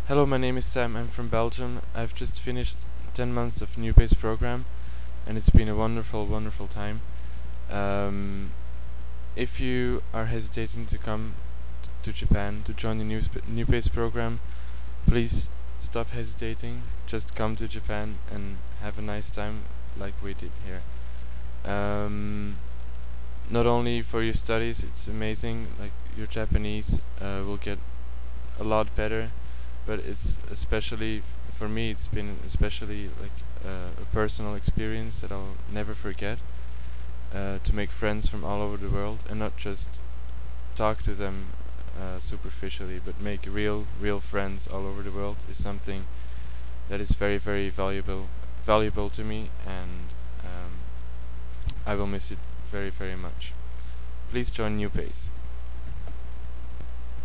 Hello, my name is Sam. I'm from Belgium. I've just finished 10 months of New Base program, and it's been a wonderful, wonderful time. Um, if you are hesitating to come to Japan to join the New Base program, please stop hesitating. Just come to Japan and have a nice time like we did here. Um, Not only for your studies, it's amazing. Like your Japanese will get a lot better, but it's especially for me. It's been especially like a personal experience that I'll never forget. To make friends from all over the world and not just talk to them superficially, but make real friends all over the world is something that is very, very valuable to me, and I will miss it very, very much. Please join New Pace.